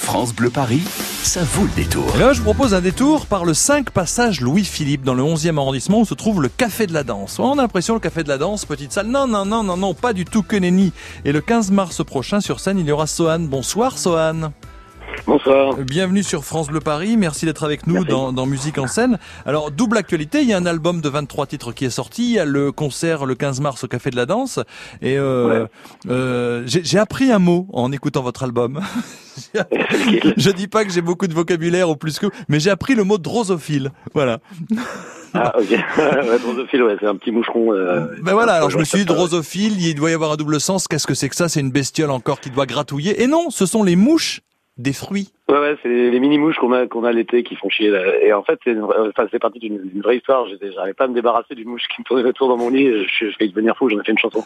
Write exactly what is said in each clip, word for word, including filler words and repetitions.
France Bleu Paris, ça vaut le détour. Et là, je vous propose un détour par le cinq passage Louis-Philippe, dans le onzième arrondissement, où se trouve le Café de la Danse. On a l'impression, le Café de la Danse, petite salle. Non, non, non, non, non, pas du tout que nenni. Et le quinze mars prochain, sur scène, il y aura Sohan. Bonsoir, Sohan. Bonsoir. Bienvenue sur France Bleu Paris. Merci d'être avec nous dans, dans Musique en scène. Alors, double actualité. Il y a un album de vingt-trois titres qui est sorti. Il y a le concert le quinze mars au Café de la Danse. Et euh, ouais. euh, j'ai, j'ai appris un mot en écoutant votre album. Je dis pas que j'ai beaucoup de vocabulaire ou plus que, mais j'ai appris le mot drosophile. Voilà. Ah ok, ouais, drosophile, ouais, c'est un petit moucheron. Euh, ben voilà, alors je me suis dit drosophile, il doit y avoir un double sens. Qu'est-ce que c'est que ça? C'est une bestiole encore qui doit gratouiller. Et non, ce sont les mouches des fruits. Ouais, ouais, c'est les mini-mouches qu'on a, qu'on a l'été qui font chier. Là. Et en fait, c'est, une, enfin, c'est parti d'une, d'une vraie histoire. J'étais, j'arrivais pas à me débarrasser d'une mouche qui me tournait autour dans mon lit. Je, je vais devenir fou, j'en ai fait une chanson.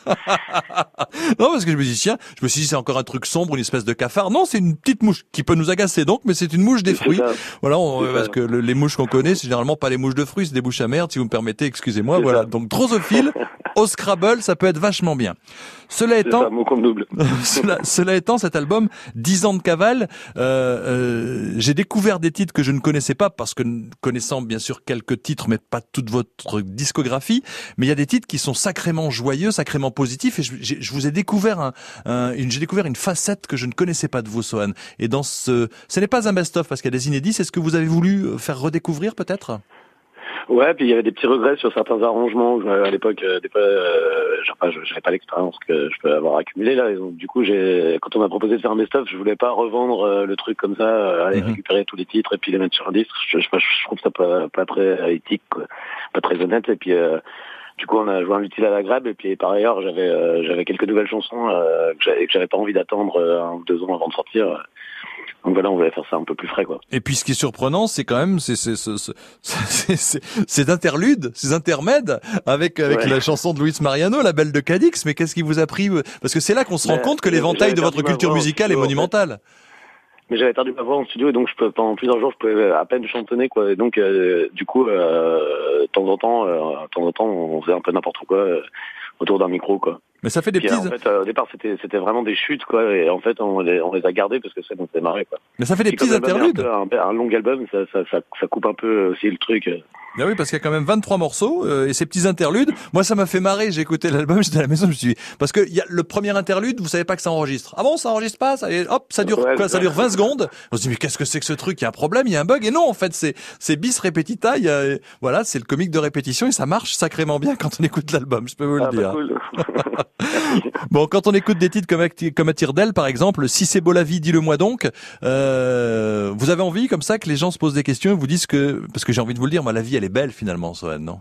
Non, parce que je me dis, tiens, je me suis dit, c'est encore un truc sombre, une espèce de cafard. Non, c'est une petite mouche qui peut nous agacer donc, mais c'est une mouche des fruits. Voilà, on, parce que le, les mouches qu'on connaît, c'est généralement pas les mouches de fruits, c'est des mouches à merde, si vous me permettez, excusez-moi. C'est voilà. Ça. Donc, drosophile, au Scrabble, ça peut être vachement bien. Cela c'est étant, ça, mot comme double. cela, cela étant, cet album, dix ans de cavale, euh, euh, j'ai découvert des titres que je ne connaissais pas, parce que connaissant bien sûr quelques titres, mais pas toute votre discographie, mais il y a des titres qui sont sacrément joyeux, sacrément positifs, et je, je vous ai découvert un, un, une, j'ai découvert une facette que je ne connaissais pas de vous, Sohan. Et dans ce, ce n'est pas un best-of parce qu'il y a des inédits, c'est ce que vous avez voulu faire redécouvrir peut-être? Ouais, puis il y avait des petits regrets sur certains arrangements. À l'époque, euh, des fois, euh, je n'avais pas l'expérience que je peux avoir accumulée là. Et donc, du coup, j'ai, quand on m'a proposé de faire un best-of, je voulais pas revendre euh, le truc comme ça, euh, aller mm-hmm. récupérer tous les titres et puis les mettre sur un disque. Je, je, je trouve ça pas, pas très éthique, quoi. Pas très honnête. Et puis, euh, du coup, on a joué un utile à l'agréable. Et puis, par ailleurs, j'avais, euh, j'avais quelques nouvelles chansons euh, que, j'avais, que j'avais pas envie d'attendre euh, un ou deux ans avant de sortir. Donc voilà, on voulait faire ça un peu plus frais, quoi. Et puis ce qui est surprenant, c'est quand même c'est c'est c'est c'est, c'est, ces interludes, ces intermèdes avec avec ouais. la chanson de Luis Mariano, La Belle de Cadix. Mais qu'est-ce qui vous a pris? Parce que c'est là qu'on se rend mais, compte que l'éventail de votre culture musicale studio, est monumental. En fait. Mais j'avais perdu ma voix en studio et donc je peux, pendant plusieurs jours, je pouvais à peine chantonner, quoi. Et donc euh, du coup, euh, de temps en temps, euh, de temps en temps, on faisait un peu n'importe quoi euh, autour d'un micro, quoi. Mais ça fait des puis, petits. En fait, euh, au départ, c'était c'était vraiment des chutes, quoi. Et en fait, on les on les a gardés parce que ça nous fait marrer, quoi. Mais ça fait des puis petits interludes. Un, un, un long album, ça, ça ça ça coupe un peu aussi le truc. Ben oui, parce qu'il y a quand même vingt-trois morceaux euh, et ces petits interludes. Moi, ça m'a fait marrer. J'ai écouté l'album, j'étais à la maison, je me suis dit parce que il y a le premier interlude, vous savez pas que ça enregistre. Ah bon, ça enregistre pas, ça, et hop, ça dure ouais, quoi, ça dure vingt secondes. On se dit mais qu'est-ce que c'est que ce truc? Il y a un problème, il y a un bug. Et non, en fait, c'est c'est bis repetita. Il y a, voilà, c'est le comique de répétition et ça marche sacrément bien quand on écoute l'album. Je peux vous le ah, dire. Bah cool. Bon, quand on écoute des titres comme comme Attire d'elle, par exemple, Si c'est beau la vie, dis-le-moi donc. Euh, vous avez envie comme ça que les gens se posent des questions et vous disent que parce que j'ai envie de vous le dire, moi la vie elle est belle finalement. Non.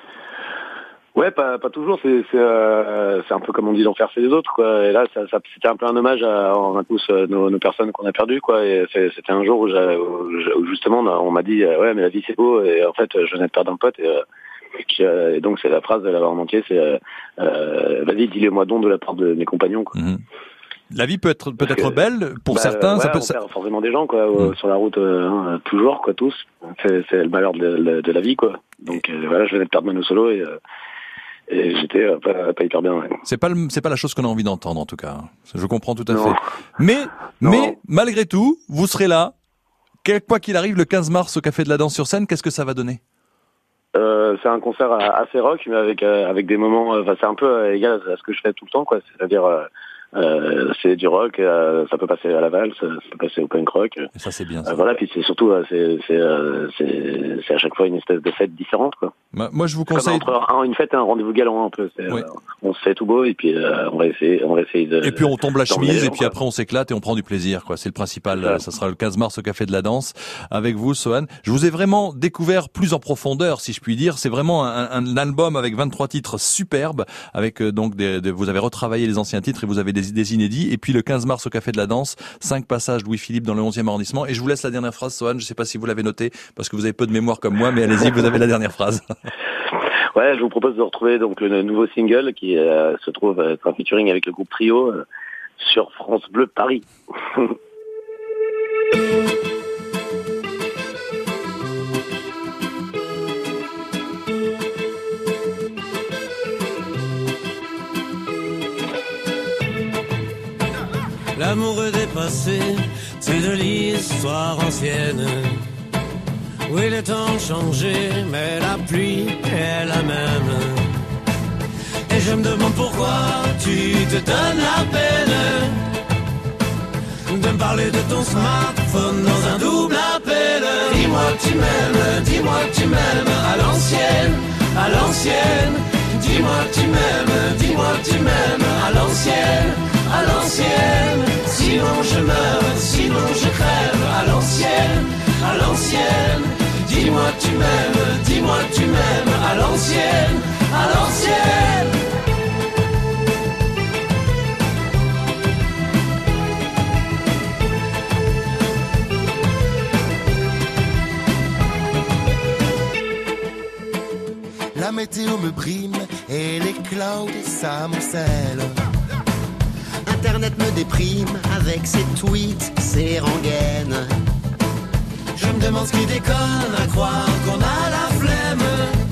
Ouais, pas pas toujours. C'est c'est euh, c'est un peu comme on dit d'en faire c'est des autres, quoi. Et là, ça, ça c'était un peu un hommage à, à tous euh, nos, nos personnes qu'on a perdues, quoi. Et c'est, c'était un jour où, où, où justement on m'a dit euh, ouais mais la vie c'est beau et en fait je venais de perdre un pote et, euh, qui, euh, et donc c'est la phrase de la en entier, c'est euh, euh, vas-y dis-le-moi donc de la part de mes compagnons, quoi. Mm-hmm. La vie peut être peut être belle pour bah, certains. Ouais, ça peut. On perd forcément des gens, quoi, mmh. sur la route, euh, hein, toujours, quoi, tous. C'est, c'est le malheur de, de, de la vie, quoi. Donc euh, voilà, je venais de perdre Mano Solo et, euh, et j'étais euh, pas, pas hyper bien. Ouais. C'est pas le, c'est pas la chose qu'on a envie d'entendre en tout cas. Je comprends tout à non. fait. Mais non. mais malgré tout, vous serez là. Quoi qu'il arrive, le quinze mars au Café de la Danse sur scène, qu'est-ce que ça va donner? Euh, c'est un concert assez rock, mais avec euh, avec des moments. Enfin, c'est un peu euh, égal à ce que je fais tout le temps, quoi. C'est-à-dire. Euh, Euh, c'est du rock, euh, ça peut passer à la valse, ça peut passer au punk rock. Et ça c'est bien. Ça. Euh, voilà, puis c'est surtout euh, c'est c'est, euh, c'est c'est à chaque fois une espèce de fête différente, quoi. Bah, moi je vous conseille entre un, une fête et un rendez-vous galant un peu. C'est, oui. euh, on se fait tout beau et puis euh, on va essayer, on va essayer de. Et puis on tombe la chemise et puis quoi. Après on s'éclate et on prend du plaisir, quoi. C'est le principal. Ouais. Ça sera le quinze mars au Café de la Danse avec vous, Sohan. Je vous ai vraiment découvert plus en profondeur, si je puis dire. C'est vraiment un, un album avec vingt-trois titres superbes, avec euh, donc des, des, vous avez retravaillé les anciens titres et vous avez des, des inédits. Et puis le quinze mars au Café de la Danse, cinq passages Louis-Philippe dans le onzième arrondissement. Et je vous laisse la dernière phrase, Sohan. Je sais pas si vous l'avez noté parce que vous avez peu de mémoire comme moi, mais allez-y, vous avez la dernière phrase. Ouais, je vous propose de retrouver donc le nouveau single qui euh, se trouve être un featuring avec le groupe Trio euh, sur France Bleu Paris. L'amour est dépassé, c'est de l'histoire ancienne. Oui, les temps ont changé, mais la pluie est la même. Et je me demande pourquoi tu te donnes la peine de me parler de ton smartphone dans un double appel. Dis-moi que tu m'aimes, dis-moi que tu m'aimes à l'ancienne, à l'ancienne. Dis-moi que tu m'aimes, dis-moi que tu m'aimes à l'ancienne, à l'ancienne. Sinon je meurs, sinon je crève à l'ancienne, à l'ancienne. Dis-moi que tu m'aimes, dis-moi que tu m'aimes à l'ancienne, à l'ancienne. La météo me brime et les clouds s'amoncellent. Internet me déprime avec ses tweets, ses rengaines. Je me demande ce qui déconne à croire qu'on a la flemme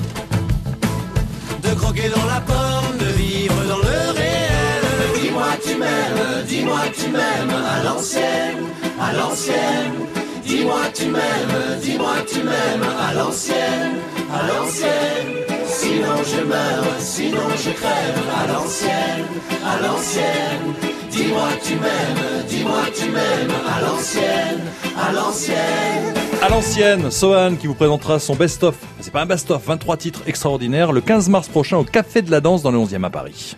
de croquer dans la pomme, de vivre dans le réel. Dis-moi que tu m'aimes, dis-moi que tu m'aimes à l'ancienne, à l'ancienne. Dis-moi que tu m'aimes, dis-moi que tu m'aimes à l'ancienne, à l'ancienne. Sinon je meurs, sinon je crève à l'ancienne, à l'ancienne. Dis-moi que tu m'aimes, dis-moi que tu m'aimes à l'ancienne, à l'ancienne. À l'ancienne, Sohan qui vous présentera son best-of. C'est pas un best-of, vingt-trois titres extraordinaires le quinze mars prochain au Café de la Danse dans le onzième à Paris.